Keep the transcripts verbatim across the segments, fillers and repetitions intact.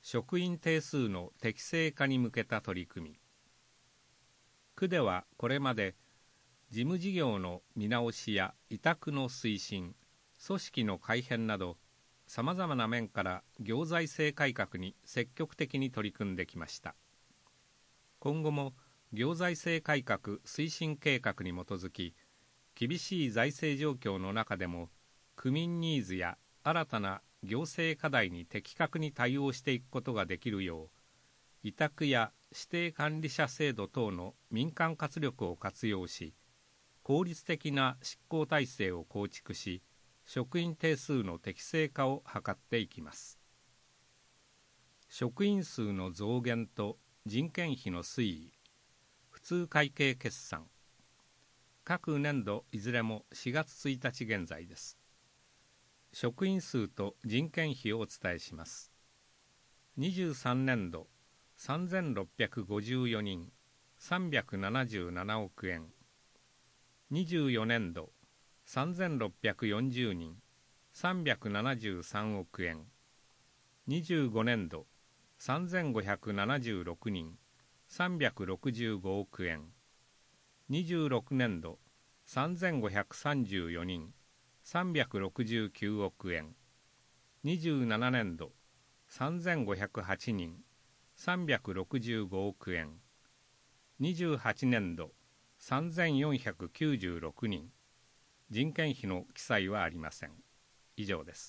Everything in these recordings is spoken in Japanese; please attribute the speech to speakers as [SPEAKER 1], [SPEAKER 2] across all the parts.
[SPEAKER 1] 職員定数の適正化に向けた取り組み。区ではこれまで事務事業の見直しや委託の推進、組織の改変などさまざまな面から行財政改革に積極的に取り組んできました。今後も行財政改革推進計画に基づき、厳しい財政状況の中でも区民ニーズや新たな行政課題に的確に対応していくことができるよう、委託や指定管理者制度等の民間活力を活用し、効率的な執行体制を構築し、職員定数の適正化を図っていきます。職員数の増減と人件費の推移、普通会計決算、各年度いずれもしがつついたち現在です。職員数と人件費をお伝えします。にじゅうさんねんどさんぜんろっぴゃくごじゅうよにん、さんびゃくななじゅうななおくえん。にじゅうよねんどさんぜんろっぴゃくよんじゅうにん、さんびゃくななじゅうさんおくえん。にじゅうごねんどさんぜんごひゃくななじゅうろくにん、さんびゃくろくじゅうごおくえん。にじゅうろくねんどさんぜんごひゃくさんじゅうよにん、さんびゃくろくじゅうきゅうおくえん。にじゅうななねんどさんぜんごひゃくはちにん、さんびゃくろくじゅうごおくえん。にじゅうはちねんどさんぜんよんひゃくきゅうじゅうろくにん。人件費の記載はありません。以上です。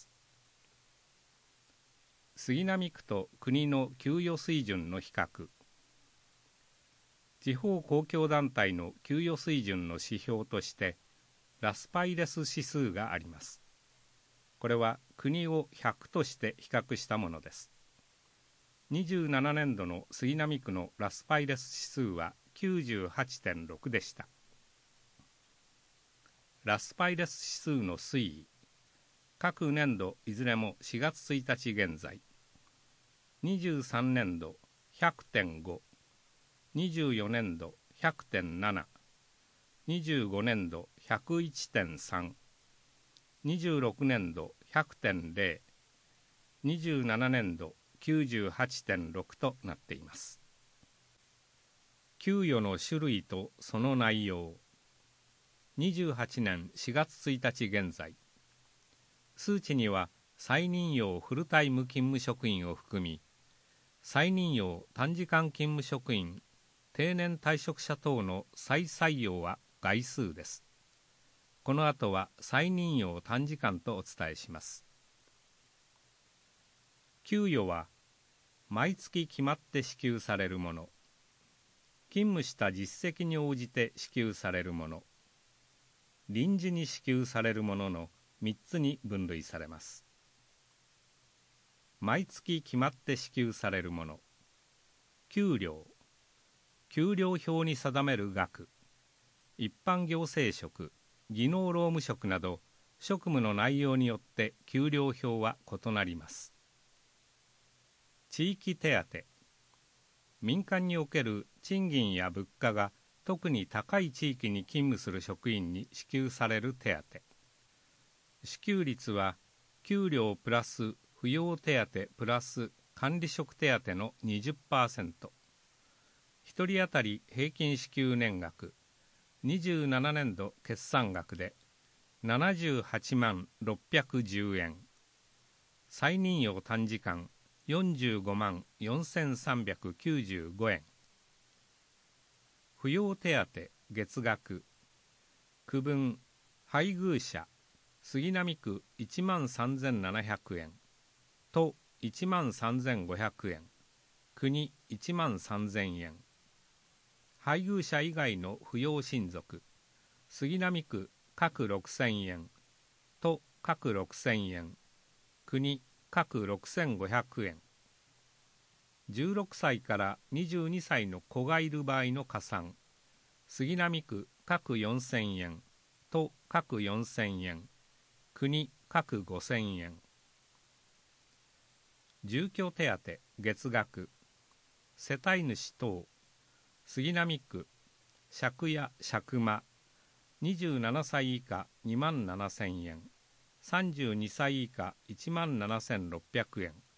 [SPEAKER 1] 杉並区と国の給与水準の比較。地方公共団体の給与水準の指標としてラスパイレス指数があります。これは国をひゃくとして比較したものです。にじゅうななねんどの杉並区のラスパイレス指数は きゅうじゅうはちてんろく でした。ラスパイレス指数の推移。各年度いずれもしがつついたち現在。にじゅうさんねんど ひゃくてんご、にじゅうよねんど ひゃくてんなな、にじゅうごねんど ひゃくいちてんさん、にじゅうろくねんど ひゃくてんゼロ、にじゅうななねんど きゅうじゅうはちてんろく となっています。給与の種類とその内容。にじゅうはちねんしがつついたち現在。数値には再任用フルタイム勤務職員を含み、再任用短時間勤務職員、定年退職者等の再採用は概数です。この後は再任用短時間とお伝えします。給与は毎月決まって支給されるもの、勤務した実績に応じて支給されるもの、臨時に支給されるもののみっつに分類されます。毎月決まって支給されるもの。給料、給料表に定める額、一般行政職、技能労務職など職務の内容によって給料表は異なります。地域手当、民間における賃金や物価が特に高い地域に勤務する職員に支給される手当。支給率は給料プラス扶養手当プラス管理職手当の にじゅっパーセント。ひとり当たり平均支給年額、にじゅうななねんど決算額でななじゅうはちまんろっぴゃくじゅうえん。再任用短時間よんじゅうごまんよんせんさんびゃくきゅうじゅうごえん。扶養手当月額、区分、配偶者、杉並区いちまんさんぜんななひゃくえん、都いちまんさんぜんごひゃくえん、国いちまんさんぜんえん。配偶者以外の扶養親族、杉並区各ろくせんえん、都各ろくせんえん、国各ろくせんごひゃくえん。じゅうろくさいからにじゅうにさいの子がいる場合の加算、杉並区各よんせんえん、都各よんせんえん、国各ごせんえん。住居手当月額、世帯主等、杉並区、借家借間、にじゅうななさい以下にまんななせんえん、さんじゅうにさい以下いちまんななせんろっぴゃくえん、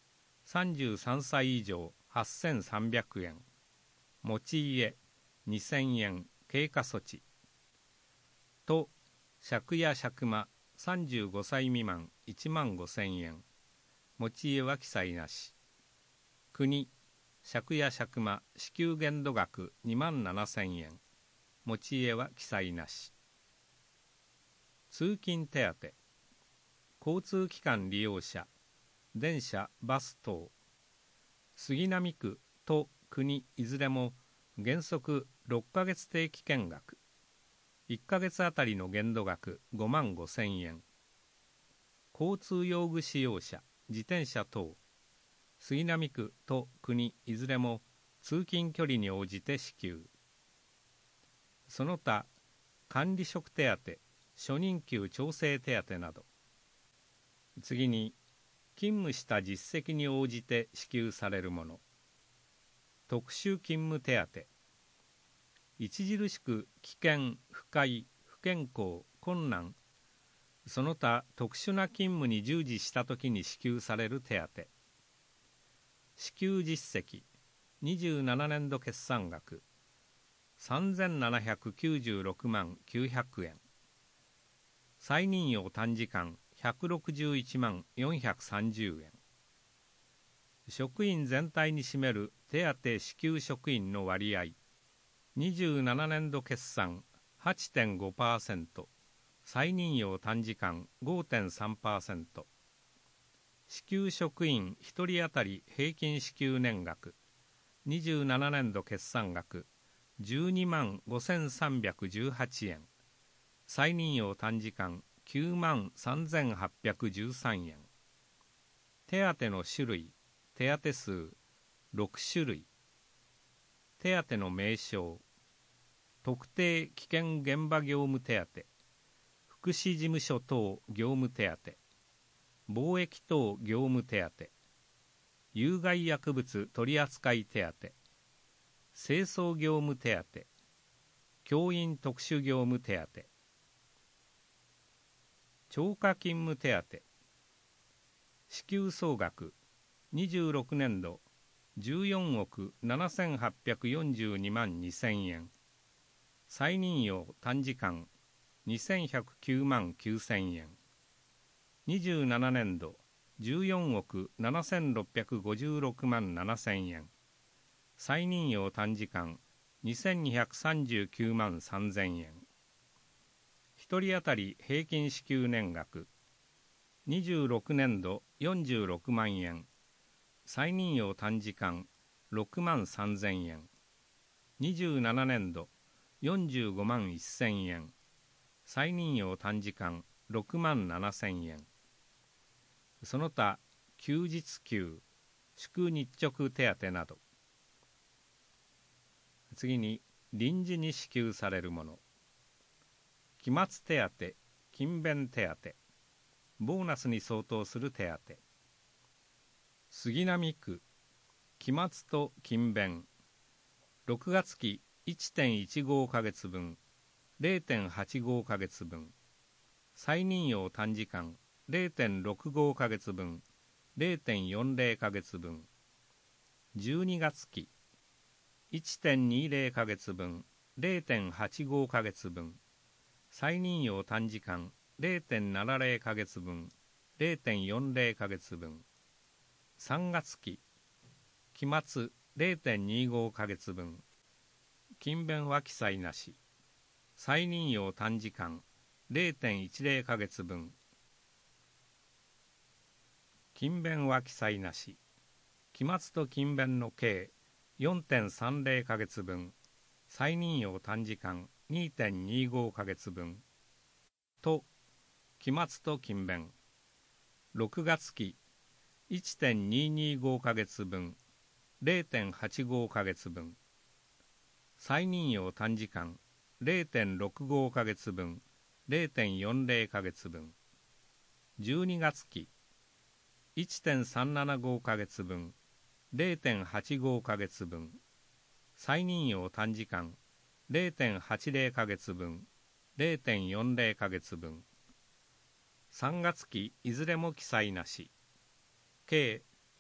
[SPEAKER 1] さんじゅうさんさい以上はっせんさんびゃくえん、持ち家にせんえん経過措置と、借家借間さんじゅうごさい未満いちまんごせんえん、持ち家は記載なし。国、借家借間支給限度額にまんななせんえん、持ち家は記載なし。通勤手当、交通機関利用者、電車、バス等、杉並区と国いずれも原則ろっかげつ定期券額、いっかげつあたりの限度額ごまんごせんえん。交通用具使用者、自転車等、杉並区と国いずれも通勤距離に応じて支給。その他、管理職手当、初任給調整手当など。次に、勤務した実績に応じて支給されるもの。特殊勤務手当。著しく危険、不快、不健康、困難、その他特殊な勤務に従事したときに支給される手当。支給実績、にじゅうななねんど決算額、さんぜんななひゃくきゅうじゅうろくまんきゅうひゃくえん。再任用短時間ひゃくろくじゅういちまんよんひゃくさんじゅうえん。職員全体に占める手当支給職員の割合、にじゅうななねんど決算 はちてんごパーセント、再任用短時間 ごてんさんパーセント。支給職員ひとり当たり平均支給年額、にじゅうななねんど決算額じゅうにまんごせんさんびゃくじゅうはちえん、再任用短時間きゅうまんさんぜんはっぴゃくじゅうさんえん。手当の種類、手当数ろくしゅるい。手当の名称、特定危険現場業務手当、福祉事務所等業務手当、貿易等業務手当、有害薬物取扱手当、清掃業務手当、教員特殊業務手当。超過勤務手当。支給総額にじゅうろくねんどじゅうよんおくななせんはっぴゃくよんじゅうにまんにせんえん。再任用短時間にせんひゃくきゅうまんきゅうせんえん。にじゅうななねんどじゅうよんおくななせんろっぴゃくごじゅうろくまんななせんえん。再任用短時間にせんにひゃくさんじゅうきゅうまんさんぜんえん。ひとり当たり平均支給年額、にじゅうろくねんどよんじゅうろくまんえん。再任用短時間ろくまんさんぜんえん。にじゅうななねんどよんじゅうごまんせんえん。再任用短時間ろくまんななせんえん。その他休日給、祝日直手当など。次に臨時に支給されるもの。期末手当、勤勉手当、ボーナスに相当する手当。杉並区、期末と勤勉、ろくがつ期 いってんいちごかげつぶん、れいてんはちごかげつぶん、再任用短時間 れいてんろくごかげつぶん、れいてんよんぜろかげつぶん、じゅうにがつ期 いってんにじゅうかげつぶん、れいてんはちごかげつぶん、再任用短時間 れいてんななぜろかげつぶん、れいてんよんぜろかげつぶん、さんがつ期、期末 れいてんにじゅうごかげつぶん、勤勉は記載なし、再任用短時間 れいてんいちぜろかげつぶん、勤勉は記載なし、期末と勤勉の計 よんてんさんぜろかげつぶん、再任用短時間 にてんにじゅうごかげつぶんと、期末と勤勉ろくがつ期 いってんにじゅうごかげつぶん、れいてんはちごかげつぶん、再任用短時間 れいてんろくごかげつぶん、れいてんよんぜろかげつぶん、じゅうにがつ期 いってんさんななごかげつぶん、れいてんはちごかげつぶん、再任用短時間 れいてんはちぜろかげつぶん、れいてんよんぜろかげつぶん、さんがつ期いずれも記載なし、計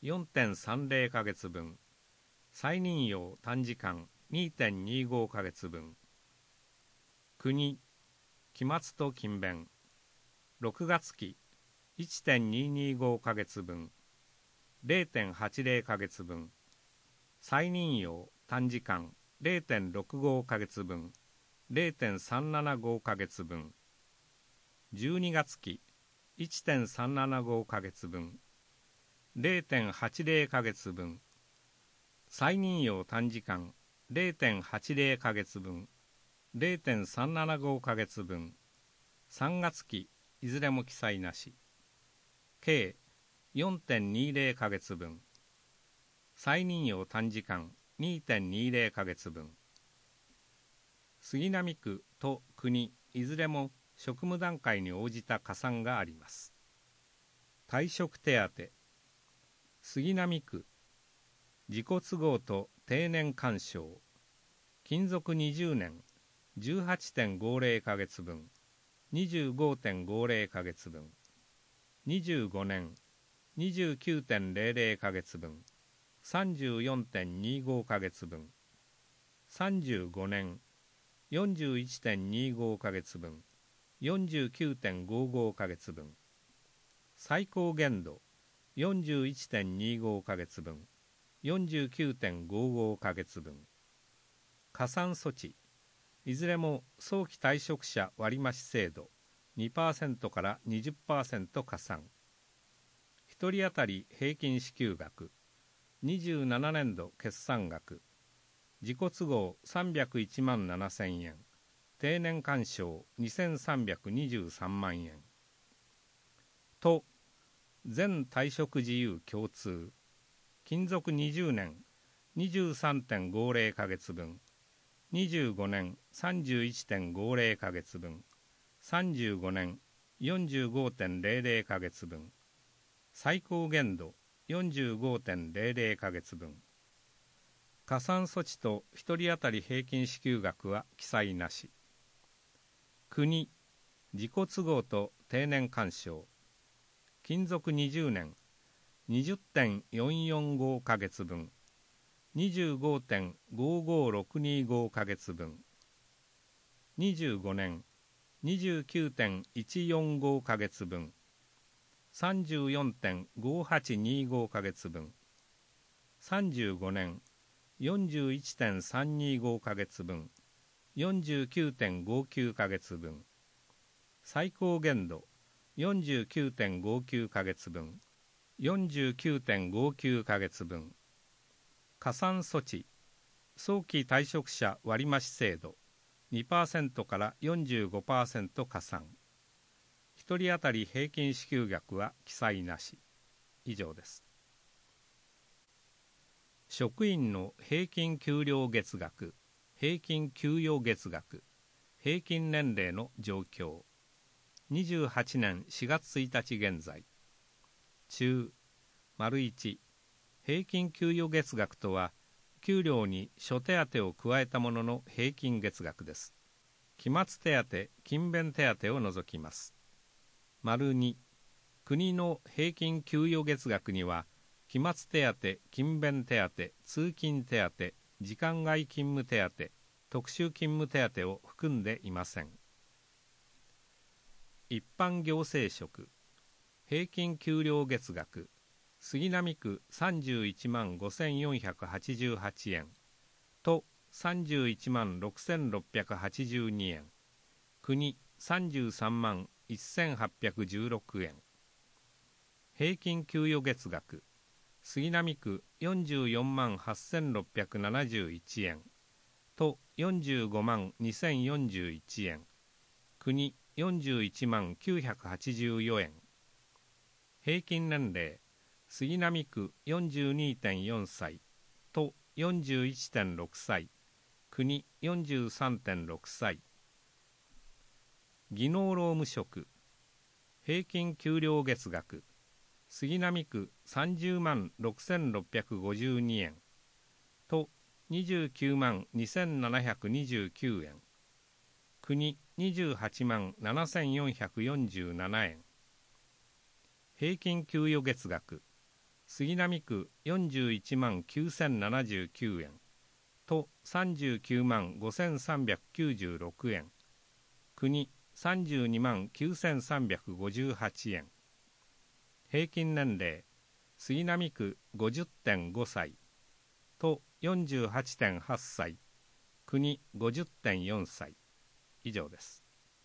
[SPEAKER 1] よんてんさんぜろかげつぶん、再任用短時間 にてんにごかげつぶん、国、期末と勤勉、ろくがつ期 いってんににごかげつぶん、れいてんはちぜろかげつぶん、再任用短時間 れいてんろくごかげつぶん、れいてんさんななごかげつぶん、じゅうにがつ期 いってんさんななごかげつぶん、れいてんはちぜろかげつぶん、再任用短時間 れいてんはちぜろかげつぶん、れいてんさんななごかげつぶん、さんがつ期いずれも記載なし、計 よんてんにぜろかげつぶん、再任用短時間 にてんにぜろかげつぶん、杉並区と国いずれも職務段階に応じた加算があります。退職手当、杉並区、自己都合と定年干渉、勤続にじゅうねん じゅうはちてんごぜろかげつぶん、にじゅうごてんごぜろかげつぶん、にじゅうごねん にじゅうきゅうてんぜろぜろかげつぶん、さんじゅうよんてんにごかげつぶん、さんじゅうごねん よんじゅういってんにごかげつぶん、よんじゅうきゅうてんごごかげつぶん、最高限度 よんじゅういってんにごかげつぶん、よんじゅうきゅうてんごごかげつぶん、加算措置いずれも早期退職者割増制度 にパーセント から にじゅっパーセント 加算、ひとり当たり平均支給額、にじゅうななねんど決算額、自己都合さんびゃくいちまんななせんえん、定年干渉にせんさんびゃくにじゅうさんまんえんと、全退職自由共通、勤続にじゅうねん にじゅうさんてんごぜろかげつぶん、にじゅうごねん さんじゅういってんごぜろかげつぶん、さんじゅうごねん よんじゅうごてんぜろぜろかげつぶん、最高限度 よんじゅうごてんぜろぜろかげつぶん、加算措置とひとり当たり平均支給額は記載なし、国、自己都合と定年干渉、勤続にじゅうねん にじゅってんよんよんごかげつぶん、にじゅうごてんごごろくにごかげつぶん、にじゅうごねん にじゅうきゅうてんいちよんごかげつぶん、さんじゅうよんてんごはちにごかげつぶん、さんじゅうごねん よんじゅういちてんさんにごかげつぶん、よんじゅうきゅうてんごきゅうかげつぶん、最高限度 よんじゅうきゅうてんごきゅうかげつぶん、よんじゅうきゅうてんごきゅうかげつぶん、加算措置、早期退職者割増制度 にパーセント から よんじゅうごパーセント 加算、ひとり当たり平均支給額は記載なし。以上です。職員の平均給料月額、平均給与月額、平均年齢の状況、にじゅうはちねんしがつついたち現在。中、丸いち、平均給与月額とは、給料に諸手当を加えたものの平均月額です。期末手当、勤勉手当を除きます。丸に、国の平均給与月額には、期末手当、勤勉手当、通勤手当、時間外勤務手当、特殊勤務手当を含んでいません。一般行政職、平均給料月額、杉並区さんじゅういちまんごせんよんひゃくはちじゅうはちえんとさんじゅういちまんろくせんろっぴゃくはちじゅうにえん、国さんじゅうさんまんせんはっぴゃくじゅうろくえん、平均給与月額、杉並区よんじゅうよんまんはっせんろっぴゃくななじゅういちえんとよんじゅうごまんにせんよんじゅういちえん、国よんじゅういちまんきゅうひゃくはちじゅうよえん、平均年齢、杉並区 よんじゅうにてんよんさいと よんじゅういってんろくさい、国 よんじゅうさんてんろくさい。技能労務職、平均給料月額、杉並区さんじゅうまんろくせんろっぴゃくごじゅうにえんとにじゅうきゅうまんにせんななひゃくにじゅうきゅうえん、国にじゅうはちまんななせんよんひゃくよんじゅうななえん、平均給与月額、 杉並区よんじゅういちまんきゅうせんななじゅうきゅうえん、都さんじゅうきゅうまんごせんさんびゃくきゅうじゅうろくえん、国さんじゅうにまんきゅうせんさんびゃくごじゅうはちえん。平均年齢、杉並区 ごじゅってんごさい、都 よんじゅうはちてんはっさい、国 ごじゅってんよんさい。以上です。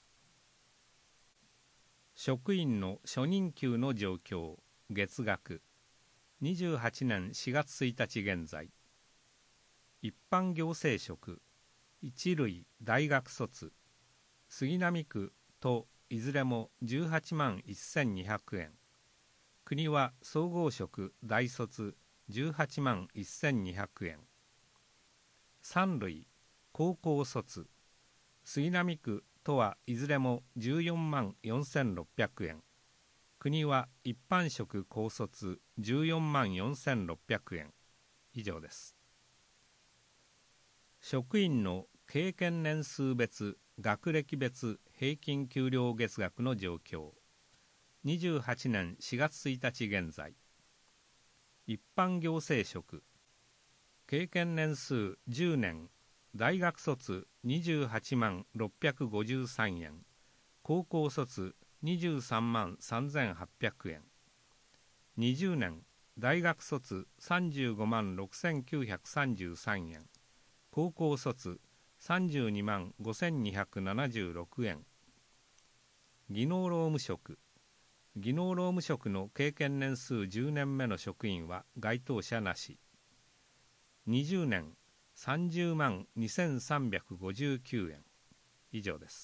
[SPEAKER 1] 職員の初任給の状況、月額、にじゅうはちねんしがつついたち現在、一般行政職、一類大学卒、杉並区といずれもじゅうはちまんせんにひゃくえん、国は総合職大卒じゅうはちまんせんにひゃくえん、三類高校卒、杉並区とはいずれもじゅうよんまんよんせんろっぴゃくえん、国は一般職高卒じゅうよんまんよんせんろっぴゃくえん。以上です。職員の経験年数別、学歴別平均給料月額の状況、にじゅうはちねんしがつついたち現在、一般行政職、経験年数じゅうねん、大学卒にじゅうはちまんろっぴゃくごじゅうさんえん、高校卒にじゅうさんまんさんぜんはっぴゃくえん、にじゅうねん、大学卒さんじゅうごまんろくせんきゅうひゃくさんじゅうさんえん、高校卒さんじゅうにまんごせんにひゃくななじゅうろくえん。技能労務職、技能労務職の経験年数じゅうねんめの職員は該当者なし。にじゅうねん、さんじゅうまんにせんさんびゃくごじゅうきゅうえん。以上です。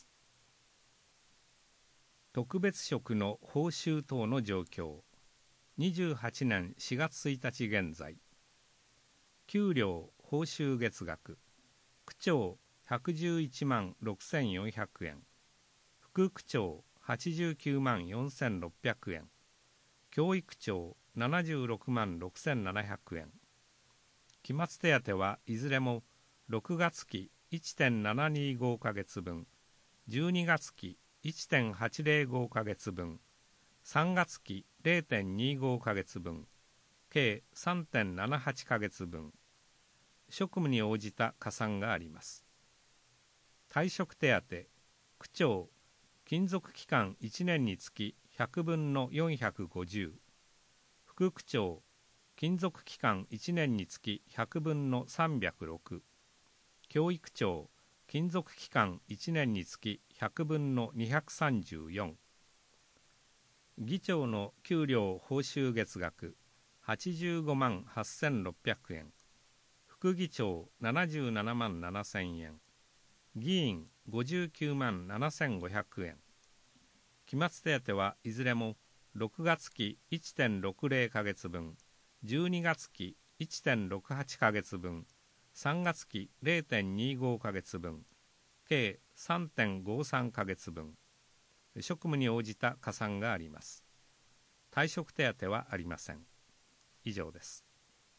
[SPEAKER 1] 特別職の報酬等の状況、にじゅうはちねんしがつついたち現在、給料報酬月額、区長ひゃくじゅういちまんろくせんよんひゃくえん、副区長はちじゅうきゅうまんよんせんろっぴゃくえん、教育長ななじゅうろくまんろくせんななひゃくえん。期末手当はいずれもろくがつ期 いってんななにごかげつぶん、じゅうにがつ期 いってんはちぜろごかげつぶん、さんがつ期 れいてんにごかげつぶん、計 さんてんななはちかげつぶん、職務に応じた加算があります。退職手当、区長、勤続期間いちねんにつきひゃくぶんのよんひゃくごじゅう、副区長、勤続期間いちねんにつきひゃくぶんのさんびゃくろく、教育長、勤続期間いちねんにつきひゃくぶんのにひゃくさんじゅうよん。議長の給料報酬月額はちじゅうごまんはっせんろっぴゃくえん、副議長ななじゅうななまんななせんえん、議員ごじゅうきゅうまんななせんごひゃくえん。期末手当はいずれもろくがつ期 いってんろくぜろかげつぶん、じゅうにがつ期 いってんろくはちかげつぶん、さんがつ期 れいてんにごかげつぶん、計 さんてんごさんかげつぶん、職務に応じた加算があります。退職手当はありません。以上です。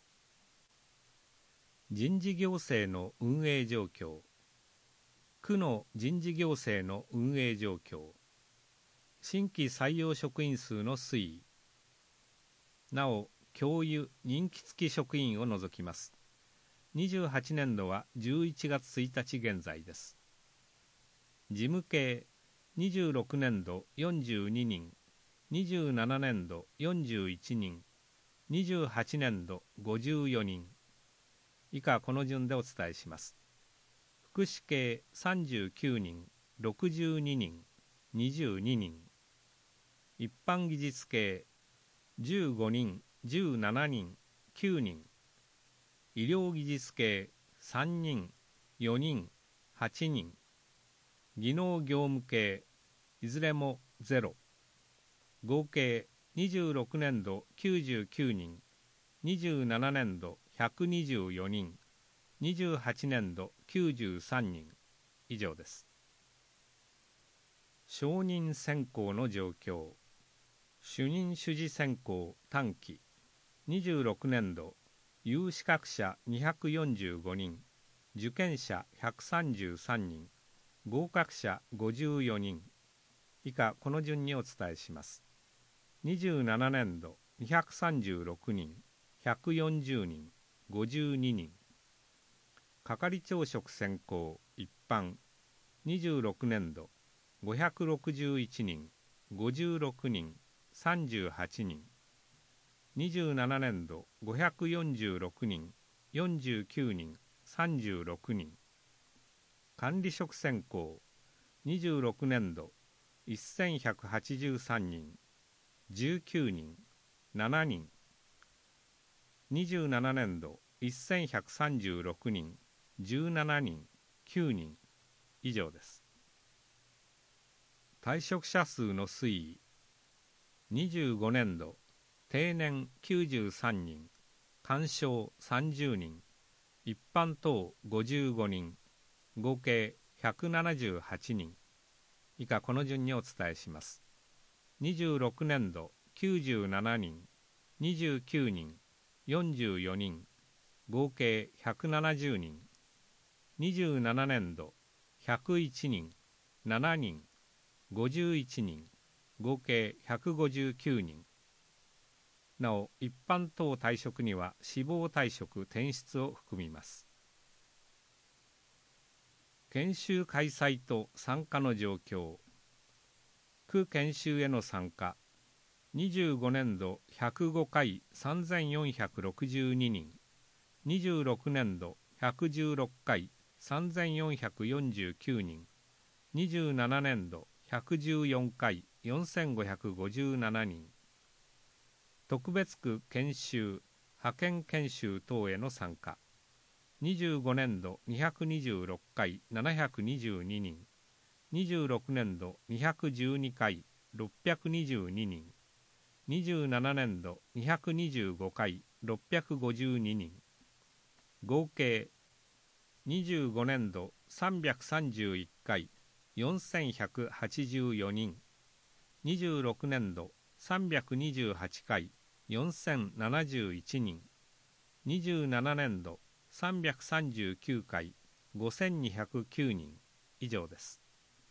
[SPEAKER 1] 人事行政の運営状況、区の人事行政の運営状況、新規採用職員数の推移、なお教諭任期付き職員を除きます。にじゅうはちねんどはじゅういちがつついたち現在です。事務系、にじゅうろくねんどよんじゅうににん、にじゅうななねんどよんじゅういちにん、にじゅうはちねんどごじゅうよにん。以下この順でお伝えします。福祉系さんじゅうきゅうにん、ろくじゅうににん、にじゅうににん。一般技術系じゅうごにん、じゅうななにん、きゅうにん。医療技術系さんにん、よにん、はちにん。技能業務系いずれもゼロ。合計にじゅうろくねんどきゅうじゅうきゅうにん、にじゅうななねんどひゃくにじゅうよにん、にじゅうはちねんどきゅうじゅうさんにん。以上です。承認選考の状況、主任主事選考短期にじゅうろくねんど有資格者にひゃくよんじゅうごにん、受験者ひゃくさんじゅうさんにん、合格者ごじゅうよにん。以下この順にお伝えします。にじゅうななねんどにひゃくさんじゅうろくにん、ひゃくよんじゅうにん、ごじゅうににん。係長職選考一般にじゅうろくねんどごひゃくろくじゅういちにん、ごじゅうろくにん、さんじゅうはちにん。にじゅうななねんどごひゃくよんじゅうろくにん、よんじゅうきゅうにん、さんじゅうろくにん。管理職選考にじゅうろくねんどせんひゃくはちじゅうさんにん、じゅうきゅうにん、ななにん。にじゅうななねんどせんひゃくさんじゅうろくにん、じゅうななにん、きゅうにん以上です。退職者数の推移。にじゅうごねんど定年きゅうじゅうさんにん、官賞さんじゅうにん、一般等ごじゅうごにん、合計ひゃくななじゅうはちにん。以下この順にお伝えします。にじゅうろくねんどきゅうじゅうななにん、にじゅうきゅうにん、よんじゅうよにん、合計ひゃくななじゅうにん。にじゅうななねんどひゃくいちにん、ななにん、ごじゅういちにん、合計ひゃくごじゅうきゅうにん。なお一般等退職には死亡退職転出を含みます。研修開催と参加の状況。区研修への参加。にじゅうごねんどひゃくごかいさんぜんよんひゃくろくじゅうににん、にじゅうろくねんどひゃくじゅうろっかいさんぜんよんひゃくよんじゅうきゅうにん、にじゅうななねんどひゃくじゅうよんかいよんせんごひゃくごじゅうななにん。特別区研修、派遣研修等への参加。にじゅうごねんどにひゃくにじゅうろっかいななひゃくにじゅうににん、にじゅうろくねんどにひゃくじゅうにかいろっぴゃくにじゅうににん、にじゅうななねんどにひゃくにじゅうごかいろっぴゃくごじゅうににん。合計にじゅうごねんどさんびゃくさんじゅういっかいよんせんひゃくはちじゅうよにん、にじゅうろくねんどさんびゃくにじゅうはちかいよんせんななじゅういちにん、にじゅうななねんどさんびゃくさんじゅうきゅうかいごせんにひゃくきゅうにん以上です。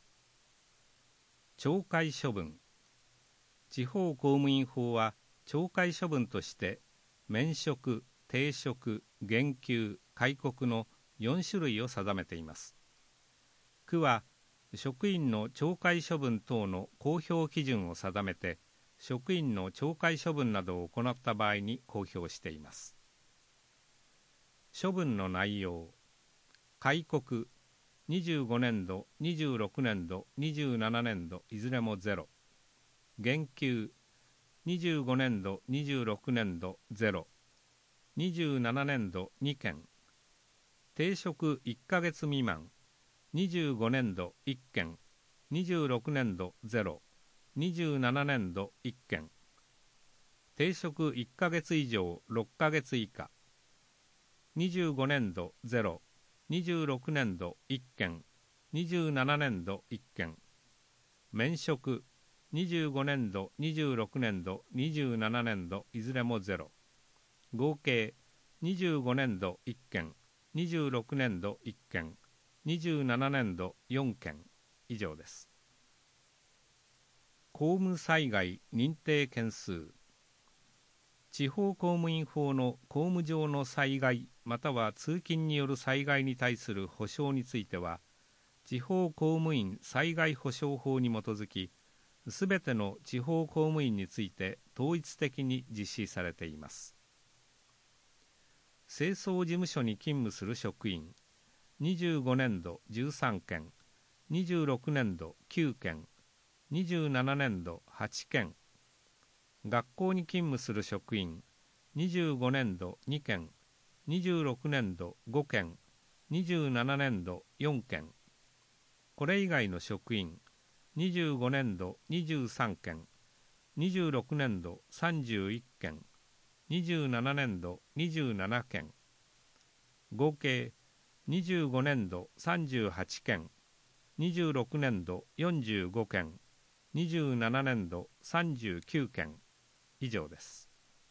[SPEAKER 1] 懲戒処分。地方公務員法は懲戒処分として免職、停職、減給、戒告のよんしゅるいを定めています。区は職員の懲戒処分等の公表基準を定めて職員の懲戒処分などを行った場合に公表しています。処分の内容。戒告、にじゅうごねんど、にじゅうろくねんど、にじゅうななねんどいずれもゼロ。減給、にじゅうごねんど、にじゅうろくねんどゼロ。にじゅうななねんどにけん。停職いっかげつ未満、にじゅうごねんどいっけん、にじゅうろくねんどゼロ、にじゅうななねんどいっけん。停職いっかげつ以上ろっかげつ以下、にじゅうごねんどゼロ、にじゅうろくねんどいっけん、にじゅうななねんどいっけん。免職、にじゅうごねんど、にじゅうろくねんど、にじゅうななねんどいずれもゼロ。合計にじゅうごねんどいっけん、にじゅうろくねんどいっけん、にじゅうななねんどよんけん以上です。公務災害認定件数。地方公務員法の公務上の災害または通勤による災害に対する補償については、地方公務員災害補償法に基づき、すべての地方公務員について統一的に実施されています。清掃事務所に勤務する職員、にじゅうごねんどじゅうさんけん、にじゅうろくねんどきゅうけん、にじゅうななねんどはちけん。学校に勤務する職員、にじゅうごねんどにけん、にじゅうろくねんどごけん、にじゅうななねんどよんけん。これ以外の職員、にじゅうごねんどにじゅうさんけん、にじゅうろくねんどさんじゅういっけん、にじゅうななねんどにじゅうななけん。合計にじゅうごねんどさんじゅうはちけん、にじゅうろくねんどよんじゅうごけん、にじゅうななねんどさんじゅうきゅうけん以上です。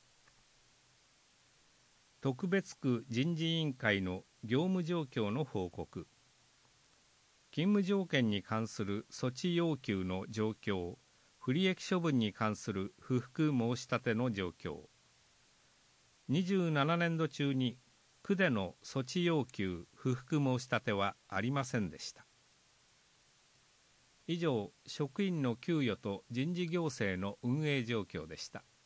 [SPEAKER 1] 特別区人事委員会の業務状況の報告。勤務条件に関する措置要求の状況不利益処分に関する不服申し立ての状況。にじゅうななねんど中に区での措置要求不服申し立てはありませんでした。以上、職員の給与と人事行政の運営状況でした。